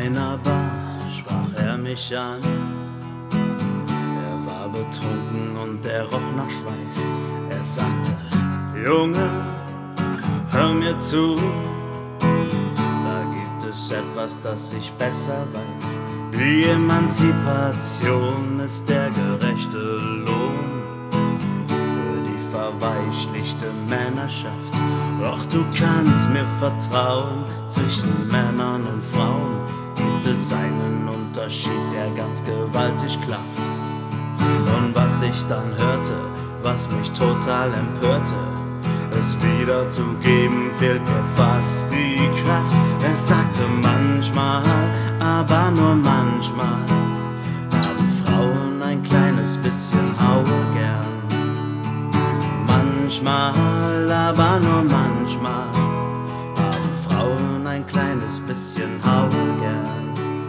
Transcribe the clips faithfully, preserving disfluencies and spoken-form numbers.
einer Bar sprach er mich an. Er war betrunken und er roch nach Schweiß. Er sagte: Junge, hör mir zu, da gibt es etwas, das ich besser weiß. Die Emanzipation ist der gerechte Lohn für die verweichlichte Männerschaft. Doch du kannst mir vertrauen, zwischen Männern und Frauen gibt es einen Unterschied, der ganz gewaltig klafft. Und was ich dann hörte, was mich total empörte, es wiederzugeben, fehlt mir fast die Kraft. Er sagte manchmal, aber nur manchmal, haben Frauen ein kleines bisschen Haue gern. Manchmal, aber nur manchmal, haben Frauen ein kleines bisschen Haue gern.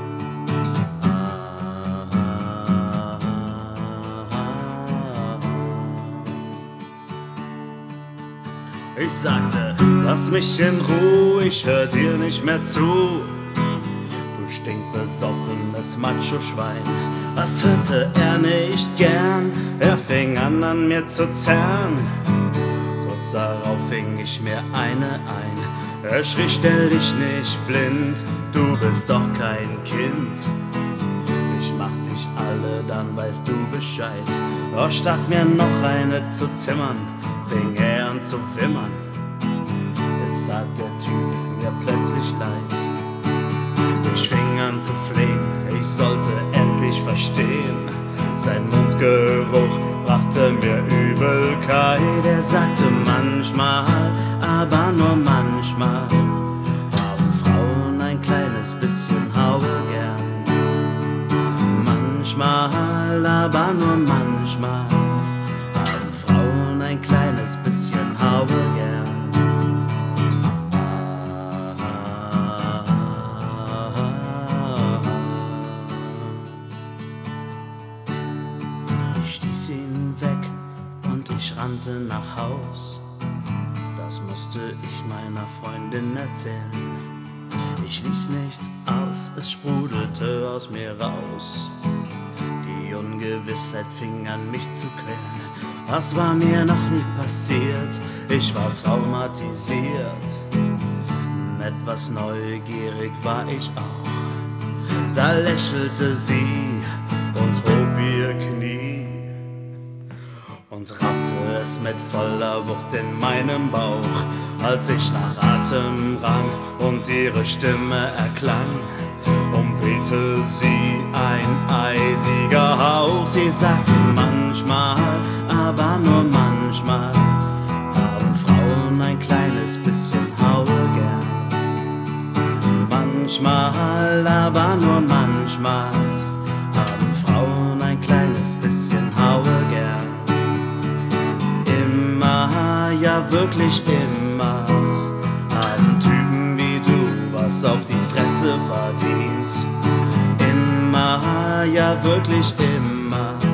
Ich sagte, lass mich in Ruhe, ich hör dir nicht mehr zu. Du stinkbesoffenes Macho-Schwein. Das hörte er nicht gern, er fing an an mir zu zerren. Kurz darauf fing ich mir eine ein. Er schrie, stell dich nicht blind, du bist doch kein Kind. Ich mach dich alle, dann weißt du Bescheid. Doch statt mir noch eine zu zimmern, fing er an zu wimmern. Jetzt tat der Typ mir plötzlich leid. Ich fing an zu flehen, ich sollte endlich verstehen. Sein Mundgeruch brachte mir Übelkeit. Er sagte manchmal, aber nur manchmal, haben Frauen ein kleines bisschen Haue gern. Manchmal, aber nur manchmal, haben Frauen ein kleines bisschen Haue gern. Ich stieß ihn weg und ich rannte nach Haus. Das musste ich meiner Freundin erzählen. Ich ließ nichts aus, es sprudelte aus mir raus. Die Ungewissheit fing an mich zu quälen. Das war mir noch nie passiert, ich war traumatisiert. Etwas neugierig war ich auch. Da lächelte sie und hob ihr Knie und rammte es mit voller Wucht in meinem Bauch. Als ich nach Atem rang und ihre Stimme erklang, umwehte sie ein eisiger Hauch. Sie sagte manchmal, aber nur manchmal, haben Frauen ein kleines bisschen Haue gern. Manchmal, aber nur manchmal, haben Frauen ein kleines bisschen Haue gern. Immer, ja wirklich immer, haben Typen wie du was auf die Fresse verdient. Immer, ja wirklich immer,